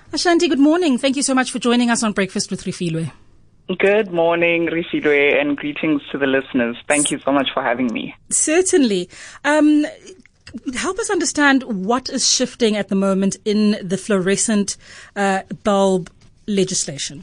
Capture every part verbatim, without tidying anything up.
Ashanti, good morning. Thank you so much for joining us on Breakfast with Refilwe. Good morning, Refilwe, and greetings to the listeners. Thank you so much for having me. Certainly. Um, help us understand what is shifting at the moment in the fluorescent uh, bulb legislation.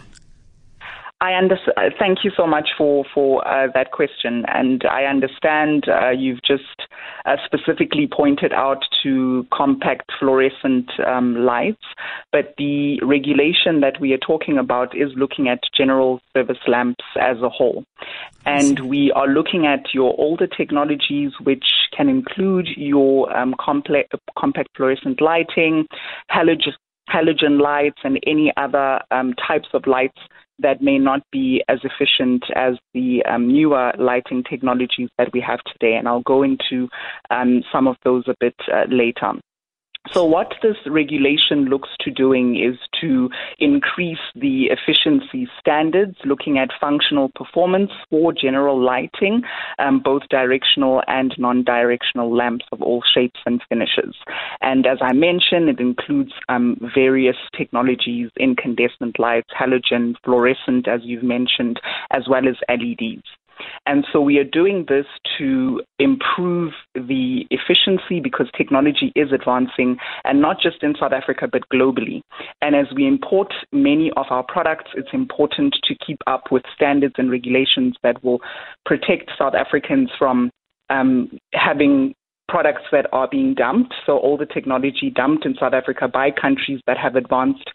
I understand. Thank you so much for for uh, that question, and I understand uh, you've just uh, specifically pointed out to compact fluorescent um, lights, but the regulation that we are talking about is looking at general service lamps as a whole, and we are looking at your older technologies, which can include your um, complex, compact fluorescent lighting, halogen halogen lights, and any other um, types of lights that may not be as efficient as the um, newer lighting technologies that we have today. And I'll go into um, some of those a bit uh, later. So what this regulation looks to doing is to increase the efficiency standards, looking at functional performance for general lighting, um, both directional and non-directional lamps of all shapes and finishes. And as I mentioned, it includes um, various technologies, incandescent lights, halogen, fluorescent, as you've mentioned, as well as L E Ds. And so we are doing this to improve the efficiency because technology is advancing, and not just in South Africa, but globally. And as we import many of our products, it's important to keep up with standards and regulations that will protect South Africans from um, having products that are being dumped. So all the technology dumped in South Africa by countries that have advanced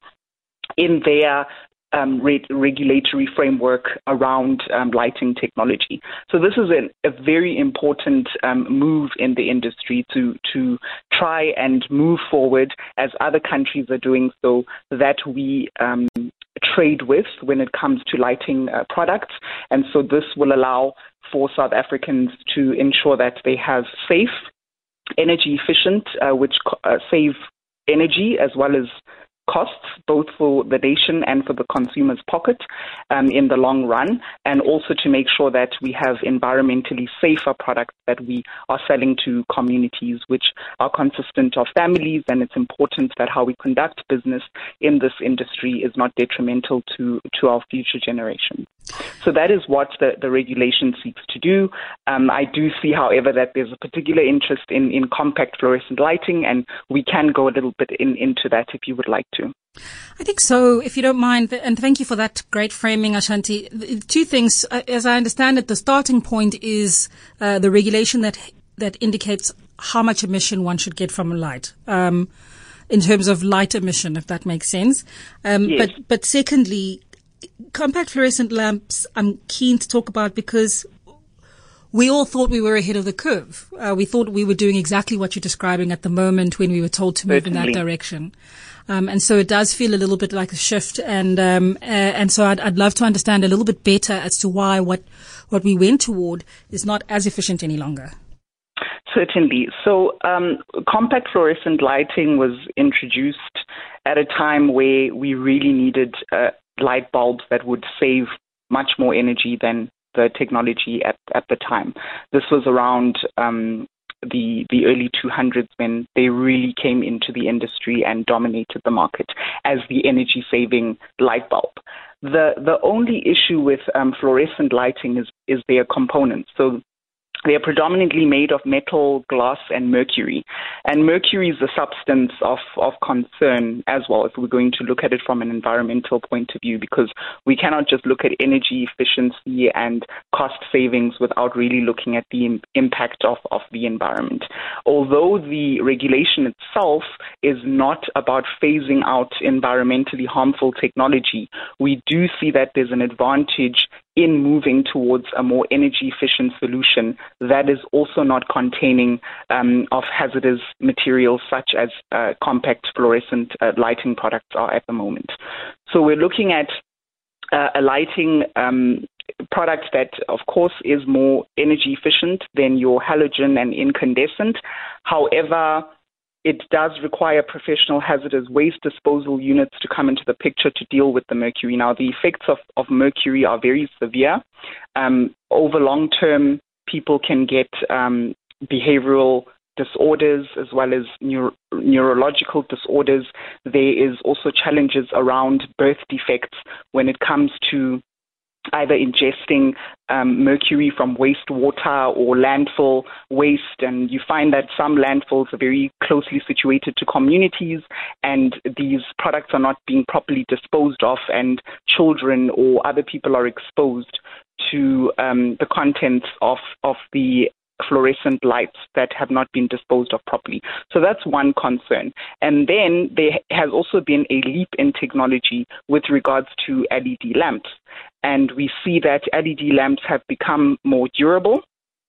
in their Um, re- regulatory framework around um, lighting technology. So this is a, a very important um, move in the industry to to try and move forward as other countries are doing so, that we um, trade with when it comes to lighting uh, products. And so this will allow for South Africans to ensure that they have safe, energy efficient, uh, which uh, save energy as well as costs, both for the nation and for the consumer's pocket um, in the long run, and also to make sure that we have environmentally safer products that we are selling to communities which are consistent of families, and it's important that how we conduct business in this industry is not detrimental to, to our future generations. So that is what the, the regulation seeks to do. Um, I do see, however, that there's a particular interest in, in compact fluorescent lighting, and we can go a little bit in, into that if you would like to. I think so, if you don't mind, and thank you for that great framing, Ashanti. Two things, as I understand it, the starting point is uh, the regulation that that indicates how much emission one should get from a light, um, in terms of light emission, if that makes sense. Um, yes. But but secondly, compact fluorescent lamps I'm keen to talk about because we all thought we were ahead of the curve. Uh, we thought we were doing exactly what you're describing at the moment when we were told to move Certainly. in that direction. Um, and so it does feel a little bit like a shift. And um, uh, and so I'd, I'd love to understand a little bit better as to why what, what we went toward is not as efficient any longer. Certainly. So um, compact fluorescent lighting was introduced at a time where we really needed uh, light bulbs that would save much more energy than the technology at, at the time. This was around um, the the early two hundreds when they really came into the industry and dominated the market as the energy-saving light bulb. The the only issue with um, fluorescent lighting is, is their components. So they are predominantly made of metal, glass, and mercury. And mercury is a substance of, of concern as well, if we're going to look at it from an environmental point of view, because we cannot just look at energy efficiency and cost savings without really looking at the im- impact of, of the environment. Although the regulation itself is not about phasing out environmentally harmful technology, we do see that there's an advantage in moving towards a more energy-efficient solution that is also not containing um, of hazardous materials such as uh, compact fluorescent uh, lighting products are at the moment. So we're looking at uh, a lighting um, product that, of course, is more energy efficient than your halogen and incandescent. However, it does require professional hazardous waste disposal units to come into the picture to deal with the mercury. Now, the effects of, of mercury are very severe. Um, over long term, people can get um, behavioral disorders as well as neuro- neurological disorders. There is also challenges around birth defects when it comes to either ingesting um, mercury from wastewater or landfill waste. And you find that some landfills are very closely situated to communities, and these products are not being properly disposed of, and children or other people are exposed to um, the contents of, of the fluorescent lights that have not been disposed of properly. So that's one concern. And then there has also been a leap in technology with regards to L E D lamps. And we see that L E D lamps have become more durable.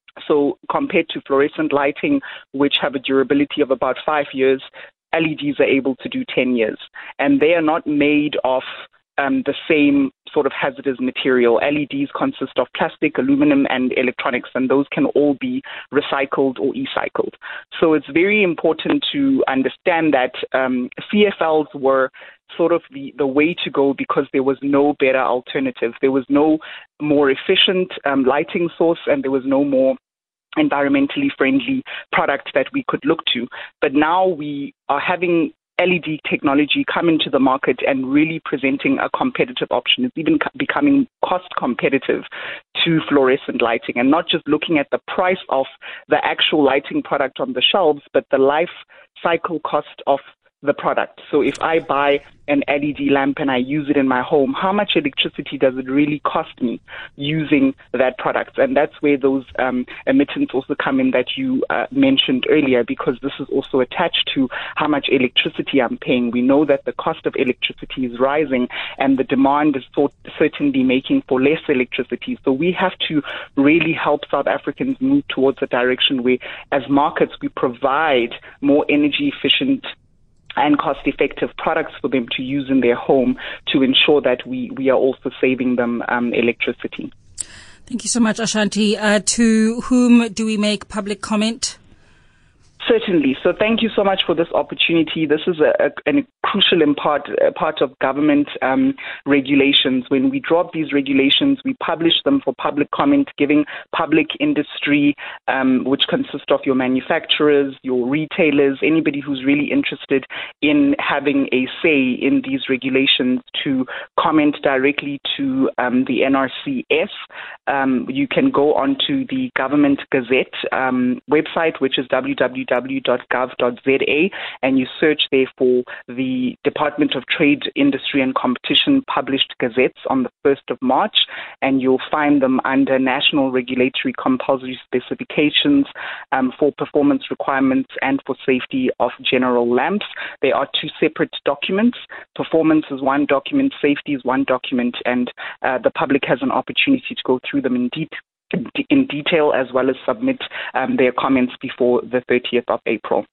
So compared to fluorescent lighting, which have a durability of about five years, L E Ds are able to do ten years. And they are not made of Um, the same sort of hazardous material. L E Ds consist of plastic, aluminum, and electronics, and those can all be recycled or e-cycled. So it's very important to understand that um, C F Ls were sort of the, the way to go because there was no better alternative. There was no more efficient um, lighting source, and there was no more environmentally friendly product that we could look to. But now we are having L E D technology come into the market and really presenting a competitive option. It's even becoming cost competitive to fluorescent lighting, and not just looking at the price of the actual lighting product on the shelves, but the life cycle cost of the product. So if I buy an L E D lamp and I use it in my home, how much electricity does it really cost me using that product? And that's where those um, emittents also come in that you uh, mentioned earlier, because this is also attached to how much electricity I'm paying. We know that the cost of electricity is rising, and the demand is sort, certainly making for less electricity. So we have to really help South Africans move towards a direction where, as markets, we provide more energy efficient and cost-effective products for them to use in their home to ensure that we, we are also saving them um, electricity. Thank you so much, Ashanti. Uh, to whom do we make public comment? Certainly. So thank you so much for this opportunity. This is a, a, a crucial in part, a part of government um, regulations. When we drop these regulations, we publish them for public comment, giving public industry, um, which consists of your manufacturers, your retailers, anybody who's really interested in having a say in these regulations, to comment directly to um, the N R C S. Um, you can go onto the Government Gazette um, website, which is w w w dot gov dot z a, and you search there for the Department of Trade, Industry and Competition published gazettes on the first of March, and you'll find them under National Regulatory Compulsory Specifications um, for performance requirements and for safety of general lamps. They are two separate documents. Performance is one document, safety is one document, and uh, the public has an opportunity to go through them in detail. in detail, as well as submit um, their comments before the thirtieth of April.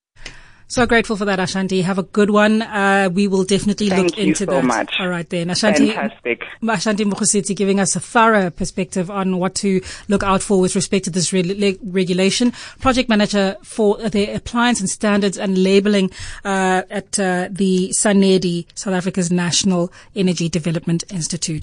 So grateful for that, Ashanti. Have a good one. Uh, we will definitely Thank look into you so that. Much. All right then. Ashanti, Fantastic. Ashanti Mokgosizi giving us a thorough perspective on what to look out for with respect to this re- regulation. Project manager for the appliance and standards and labeling uh, at uh, the SANEDI, South Africa's National Energy Development Institute.